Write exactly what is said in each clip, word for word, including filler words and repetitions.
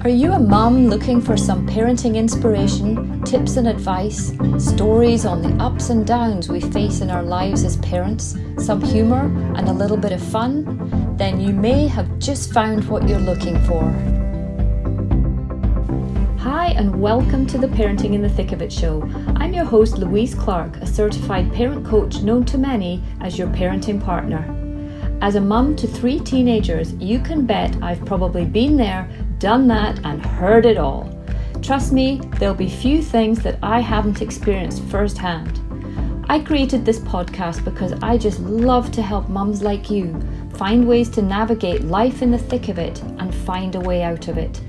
Are you a mum looking for some parenting inspiration, tips and advice, stories on the ups and downs we face in our lives as parents, some humour and a little bit of fun? Then you may have just found what you're looking for. Hi and welcome to the Parenting in the Thick of It show. I'm your host Louise Clark, a certified parent coach known to many as your parenting partner. As a mum to three teenagers, you can bet I've probably been there, done that and heard it all. Trust me, there'll be few things that I haven't experienced firsthand. I created this podcast because I just love to help mums like you find ways to navigate life in the thick of it and find a way out of it.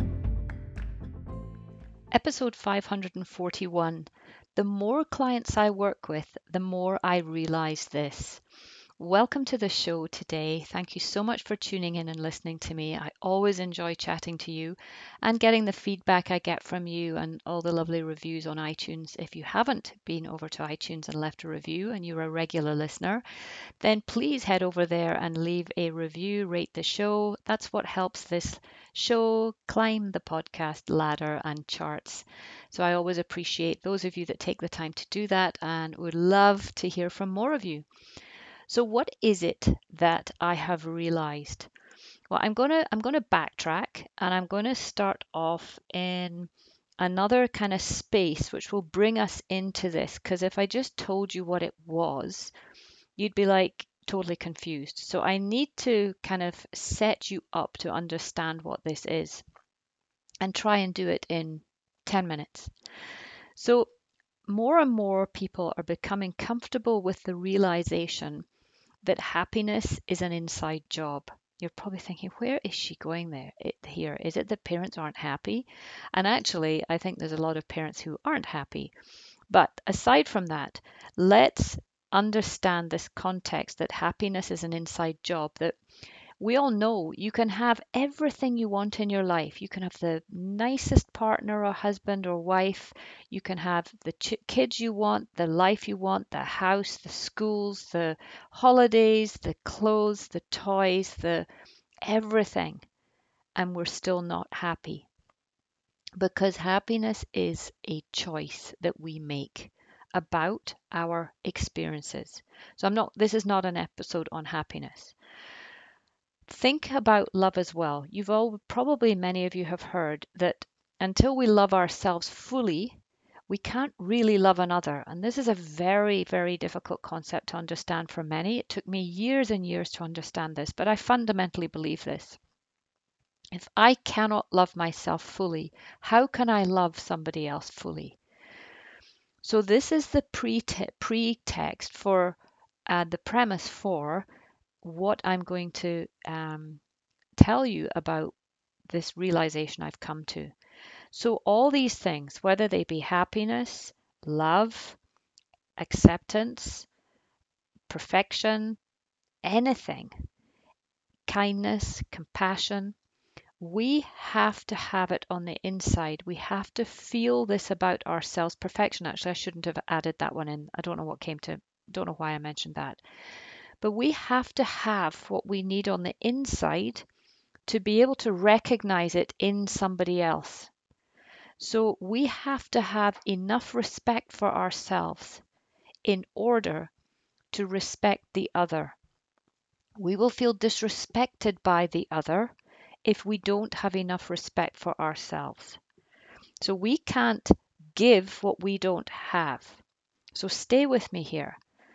Episode five hundred forty-one. The more clients I work with, the more I realize this. Welcome to the show today. Thank you so much for tuning in and listening to me. I always enjoy chatting to you and getting the feedback I get from you and all the lovely reviews on iTunes. If you haven't been over to iTunes and left a review and you're a regular listener, then please head over there and leave a review, rate the show. That's what helps this show climb the podcast ladder and charts. So I always appreciate those of you that take the time to do that and would love to hear from more of you. So what is it that I have realized? Well, I'm going to I'm going to backtrack and I'm going to start off in another kind of space which will bring us into this, because if I just told you what it was, you'd be like totally confused. So I need to kind of set you up to understand what this is and try and do it in ten minutes. So more and more people are becoming comfortable with the realization that happiness is an inside job. You're probably thinking, where is she going there? It, here, is it that parents aren't happy? And actually, I think there's a lot of parents who aren't happy. But aside from that, let's understand this context that happiness is an inside job, that we all know you can have everything you want in your life. You can have the nicest partner or husband or wife. You can have the ch- kids you want, the life you want, the house, the schools, the holidays, the clothes, the toys, the everything. And we're still not happy. Because happiness is a choice that we make about our experiences. So I'm not, this is not an episode on happiness. Think about love as well. You've all probably, many of you have heard that until we love ourselves fully, we can't really love another. And this is a very, very difficult concept to understand for many. It took me years and years to understand this, but I fundamentally believe this. If I cannot love myself fully, how can I love somebody else fully? So this is the pre-te- pretext for uh, the premise for what I'm going to um, tell you about this realization I've come to. So all these things, whether they be happiness, love, acceptance, perfection, anything, kindness, compassion, we have to have it on the inside. We have to feel this about ourselves. Perfection, actually, I shouldn't have added that one in. I don't know what came to, don't know why I mentioned that. But we have to have what we need on the inside to be able to recognize it in somebody else. So we have to have enough respect for ourselves in order to respect the other. We will feel disrespected by the other if we don't have enough respect for ourselves. So we can't give what we don't have. So stay with me here.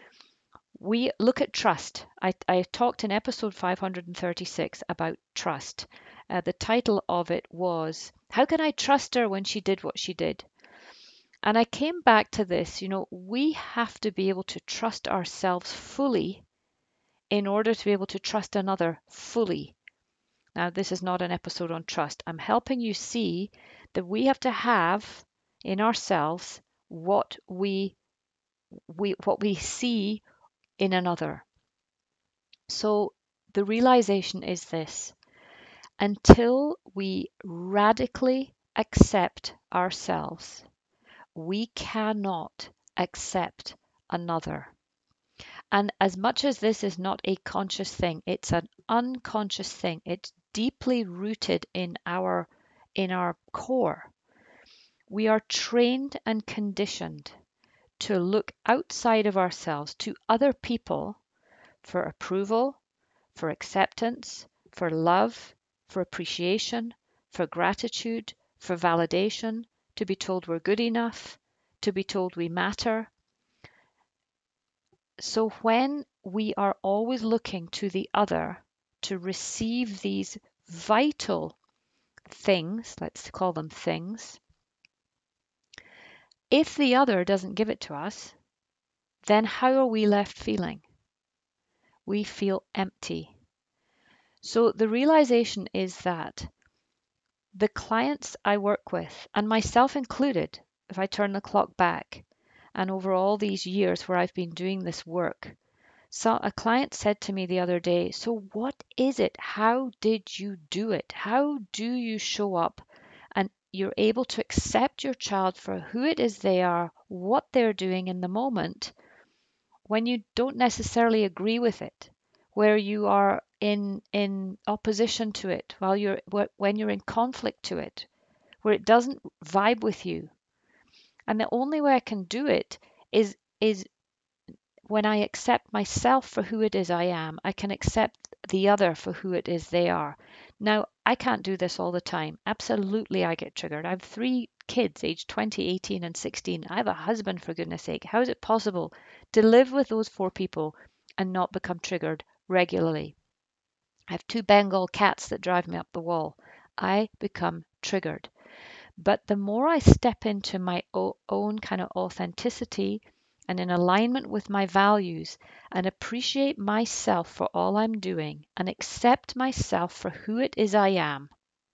We look at trust. I, I talked in episode five hundred thirty-six about trust. Uh, the title of it was, How Can I Trust Her When She Did What She Did? And I came back to this, you know, we have to be able to trust ourselves fully in order to be able to trust another fully. Now, this is not an episode on trust. I'm helping you see that we have to have in ourselves what we, we what we see in another. So the realization is this: until we radically accept ourselves, we cannot accept another. And as much as this is not a conscious thing, it's an unconscious thing. It's deeply rooted in our in our core. We are trained and conditioned to look outside of ourselves to other people for approval, for acceptance, for love, for appreciation, for gratitude, for validation, to be told we're good enough, to be told we matter. So when we are always looking to the other to receive these vital things, let's call them things, if the other doesn't give it to us, then how are we left feeling? We feel empty. So the realization is that the clients I work with, and myself included, if I turn the clock back, and over all these years where I've been doing this work, so a client said to me the other day, so what is it? How did you do it? How do you show up and you're able to accept your child for who it is they are, what they're doing in the moment, when you don't necessarily agree with it, where you are in in opposition to it, while you're when you're in conflict to it, where it doesn't vibe with you. And the only way I can do it is is when I accept myself for who it is I am, I can accept the other for who it is they are. Now, I can't do this all the time. Absolutely, I get triggered. I have three kids, aged twenty, eighteen, and sixteen. I have a husband, for goodness sake. How is it possible to live with those four people and not become triggered regularly? I have two Bengal cats that drive me up the wall. I become triggered. But the more I step into my own kind of authenticity and in alignment with my values and appreciate myself for all I'm doing and accept myself for who it is I am,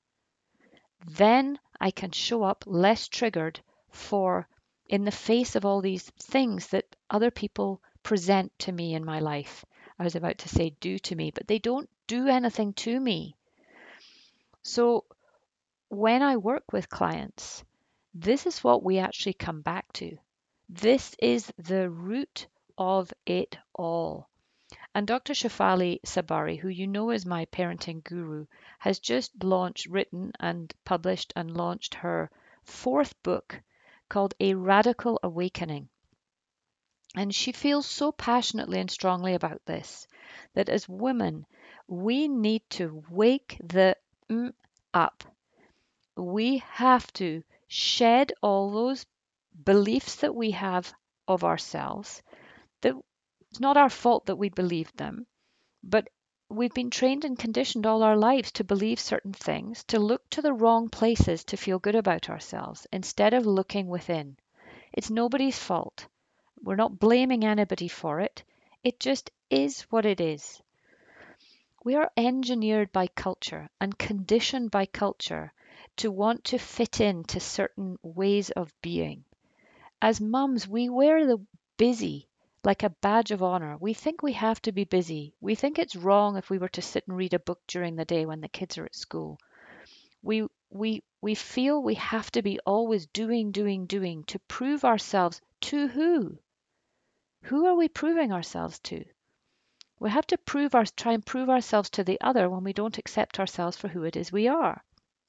then I can show up less triggered for in the face of all these things that other people present to me in my life. I was about to say do to me, but they don't do anything to me. So when I work with clients, this is what we actually come back to. This is the root of it all. And Doctor Shefali Tsabary, who you know is my parenting guru, has just launched, written and published and launched her fourth book called A Radical Awakening. And she feels so passionately and strongly about this, that as women, we need to wake the mm up. We have to shed all those beliefs that we have of ourselves, that it's not our fault that we believed them, but we've been trained and conditioned all our lives to believe certain things, to look to the wrong places to feel good about ourselves instead of looking within. It's nobody's fault. We're not blaming anybody for it. It just is what it is. We are engineered by culture and conditioned by culture to want to fit into certain ways of being. As mums, we wear the busy like a badge of honor. We think we have to be busy. We think it's wrong if we were to sit and read a book during the day when the kids are at school. We we we feel we have to be always doing, doing, doing to prove ourselves to who? Who are we proving ourselves to? We have to prove our, try and prove ourselves to the other when we don't accept ourselves for who it is we are.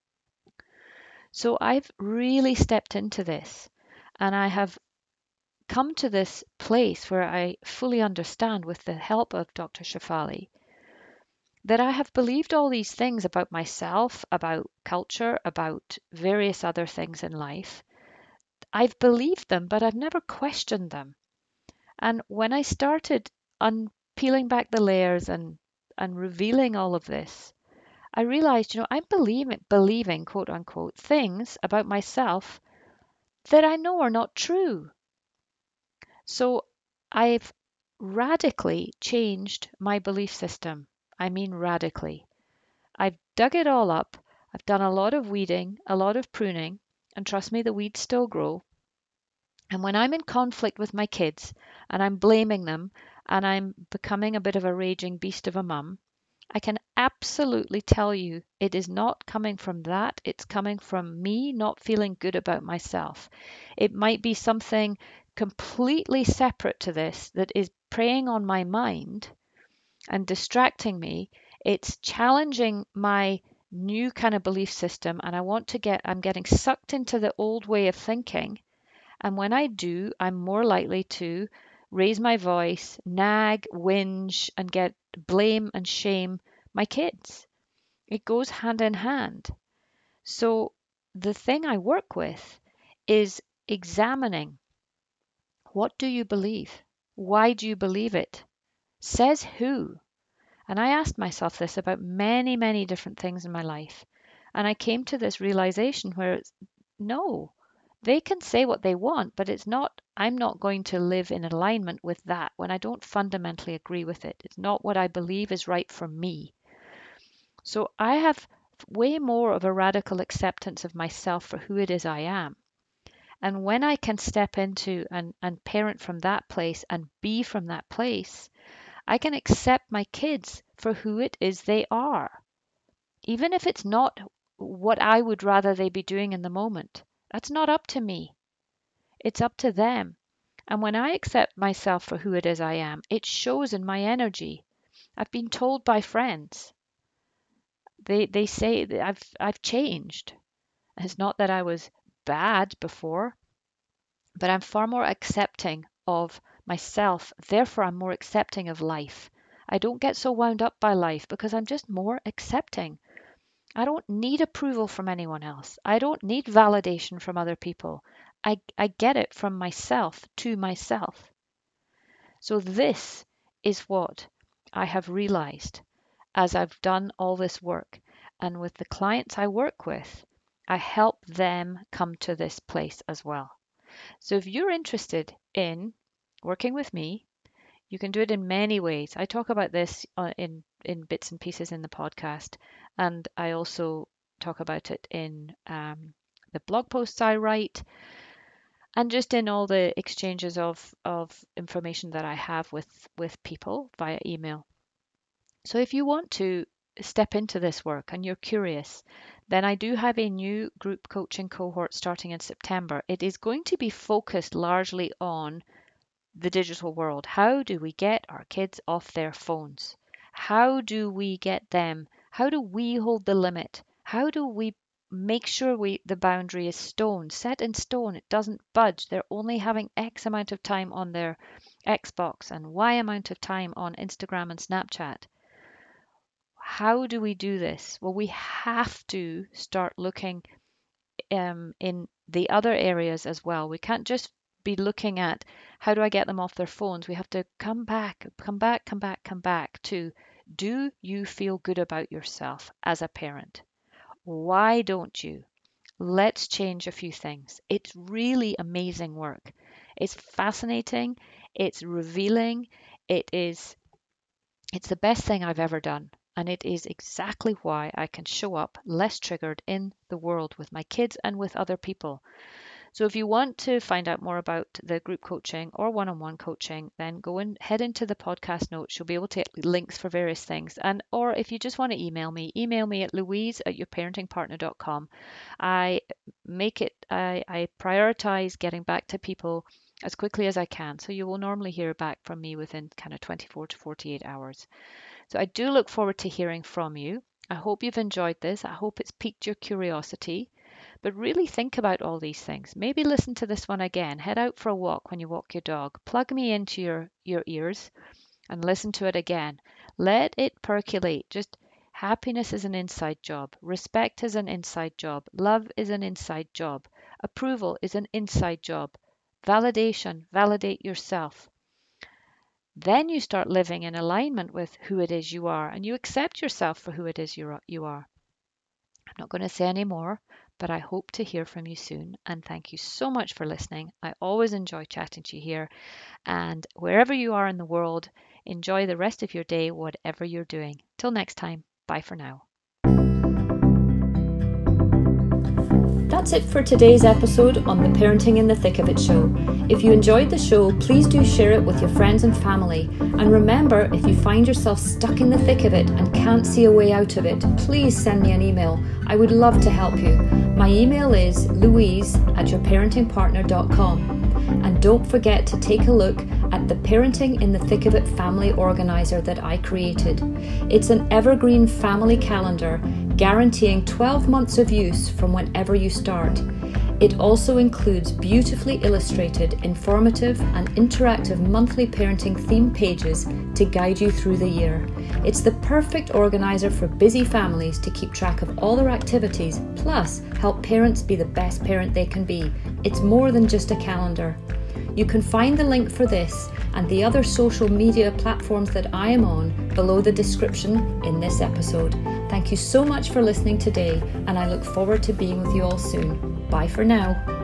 So I've really stepped into this, and I have come to this place where I fully understand, with the help of Doctor Shefali, that I have believed all these things about myself, about culture, about various other things in life. I've believed them, but I've never questioned them. And when I started un- peeling back the layers and, and revealing all of this, I realized, you know, I'm believing, believing, quote unquote, things about myself that I know are not true. So I've radically changed my belief system. I mean, radically. I've dug it all up. I've done a lot of weeding, a lot of pruning, and trust me, the weeds still grow. And when I'm in conflict with my kids and I'm blaming them and I'm becoming a bit of a raging beast of a mum, I can absolutely tell you it is not coming from that. It's coming from me not feeling good about myself. It might be something completely separate to this that is preying on my mind and distracting me. It's challenging my new kind of belief system, and I want to get, I'm getting sucked into the old way of thinking. And when I do, I'm more likely to raise my voice, nag, whinge, and get blame and shame my kids. It goes hand in hand. So the thing I work with is examining, what do you believe? Why do you believe it? Says who? And I asked myself this about many, many different things in my life. And I came to this realization where it's no, they can say what they want, but it's not, I'm not going to live in alignment with that when I don't fundamentally agree with it. It's not what I believe is right for me. So I have way more of a radical acceptance of myself for who it is I am. And when I can step into and, and parent from that place and be from that place, I can accept my kids for who it is they are. Even if it's not what I would rather they be doing in the moment, that's not up to me. It's up to them. And when I accept myself for who it is I am, it shows in my energy. I've been told by friends. They they say that I've I've changed. It's not that I was bad before, but I'm far more accepting of myself. Therefore, I'm more accepting of life. I don't get so wound up by life because I'm just more accepting. I don't need approval from anyone else. I don't need validation from other people. I, I get it from myself to myself. So this is what I have realized as I've done all this work. And with the clients I work with, I help them come to this place as well. So if you're interested in working with me, you can do it in many ways. I talk about this uh, in, in bits and pieces in the podcast, and I also talk about it in um, the blog posts I write, and just in all the exchanges of, of information that I have with, with people via email. So if you want to step into this work and you're curious, then I do have a new group coaching cohort starting in September. It is going to be focused largely on the digital world. How do we get our kids off their phones? How do we get them? How do we hold the limit? How do we make sure we the boundary is stone, set in stone? It doesn't budge. They're only having X amount of time on their Xbox and Y amount of time on Instagram and Snapchat. How do we do this? Well, we have to start looking um, in the other areas as well. We can't just be looking at how do I get them off their phones. We have to come back, come back, come back, come back to, do you feel good about yourself as a parent? Why don't you? Let's change a few things. It's really amazing work. It's fascinating. It's revealing. It is, it's the best thing I've ever done. And it is exactly why I can show up less triggered in the world with my kids and with other people. So if you want to find out more about the group coaching or one-on-one coaching, then go and head into the podcast notes. You'll be able to get links for various things. And or if you just want to email me, email me at louise at your parenting partner dot com. I make it, I, I prioritize getting back to people as quickly as I can. So you will normally hear back from me within kind of twenty-four to forty-eight hours. So I do look forward to hearing from you. I hope you've enjoyed this. I hope it's piqued your curiosity. But really think about all these things. Maybe listen to this one again. Head out for a walk when you walk your dog. Plug me into your, your ears and listen to it again. Let it percolate. Just happiness is an inside job. Respect is an inside job. Love is an inside job. Approval is an inside job. Validation, validate yourself. Then you start living in alignment with who it is you are, and you accept yourself for who it is you are. I'm not going to say any more, but I hope to hear from you soon. And thank you so much for listening. I always enjoy chatting to you here. And wherever you are in the world, enjoy the rest of your day, whatever you're doing. Till next time, bye for now. That's it for today's episode on the Parenting in the Thick of It show. If you enjoyed the show, please do share it with your friends and family. And remember, if you find yourself stuck in the thick of it and can't see a way out of it, please send me an email. I would love to help you. My email is louise at your parenting partner dot com. And don't forget to take a look at the Parenting in the Thick of It family organizer that I created. It's an evergreen family calendar guaranteeing twelve months of use from whenever you start. It also includes beautifully illustrated, informative and interactive monthly parenting theme pages to guide you through the year. It's the perfect organizer for busy families to keep track of all their activities, plus help parents be the best parent they can be. It's more than just a calendar. You can find the link for this and the other social media platforms that I am on below the description in this episode. Thank you so much for listening today, and I look forward to being with you all soon. Bye for now.